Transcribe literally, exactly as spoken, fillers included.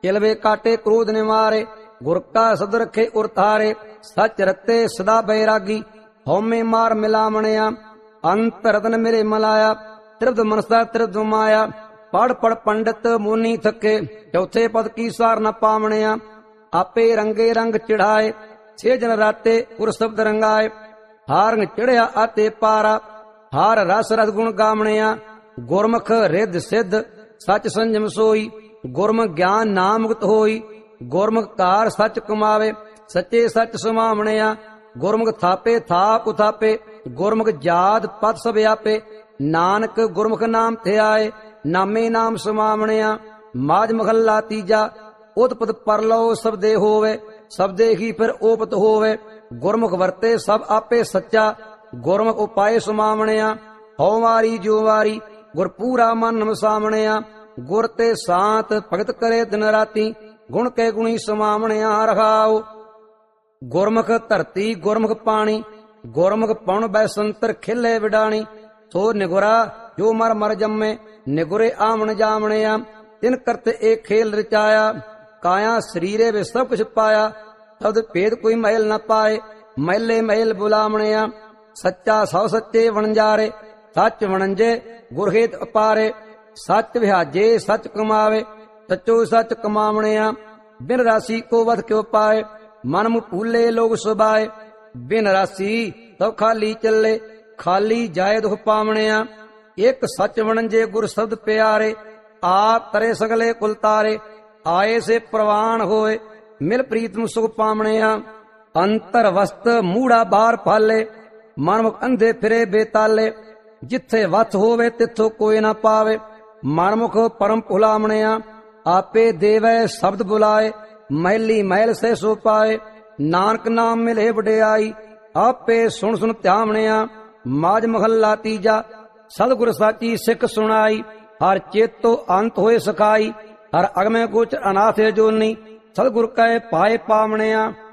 किलवे काटे क्रोध ने मारे, गुर का सद रखे उरतारे। सच रते सदा बैरागी, हौमे मार मिलामणिया। अंत रतन मेरे मलाया, त्रिविध मनसा त्रिविध माया। पढ़ पढ़ पंडित मुनि थके, चौथे पद की सार न पावणिया। आपे रंगे रंग चिढ़ाए, छे जन राते उर शब्द रंगाए। हारंग चिड़िया आते पारा, हार रस रस गुण गावणिया। गुरमुख रिद्ध सिद्ध सच संजम सोई, गुरमुख ज्ञान नाम मुक्त होई। गुरमुख कार सच कमावे, सच्चे सच समावणिया। गुरमुख थापे थाप उथापे, गुरमुख जात पद सब आपे। नानक गुरमुख नाम थे आए, नामे नाम समावणिया। माज महला तीजा, उत्पत परलो सब दे होवे। सब दे ही फिर ओपत होवे। गुरमुख वरते सब आपे सच्चा, गुरमुख उपाय समावणिया। हौ वारी जो वारी, गुर पूरा मन मसावणिया। गुर ते सांत भगत करे दिन राती, गुण के गुणी समावणिया। रखाओ गुरमुख धरती गुरमुख पानी, गुरमुख पौन बैसंतर खिले विडाणी। सो निगुरा जो मर मर जम्मे, निगुरे आमन जामणिया। तिन करते एक खेल रचाया, काया शरीरे वे सब कुछ पाया। शब्द भेद कोई महल न पाए, महले महल बुलामणिया। सच्चा सौ सच्चे वणजारे, सच वणंजे गुरहेत अपारे। सच विहाजे सच कमावे, सचो सच कमावणिया। बिन राशि को वध क्यों पाए, मन मुँह भूले लोग सुबाए। बिन राशि तो खाली चले, खाली जाए दुख पावणिया। एक सच वणंजे गुर शब्द प्यारे, आप तरे सगले कुल तारे। आए से प्रवान होए, मिल प्रीतम सुख पावणिया। अंतर वस्त मूड़ा बार फाले, मनमुख अंधे फिरे बेताले। जिथे वथ होवे तिथो कोई ना पावे, मनमुख परम भुलामणिया। आपे देवै शब्द बुलाए, महली महल से सो पाए। नानक नाम मिले वडियाई, आपे सुन सुन ध्यावणिया। माज महला तीजा, सतगुर साची सिख सुनाई। हर चेतो अंत होए सखाई, हर अगमे गोचर अनाथ है जोनी। सतगुर कहे पाए पावणिया।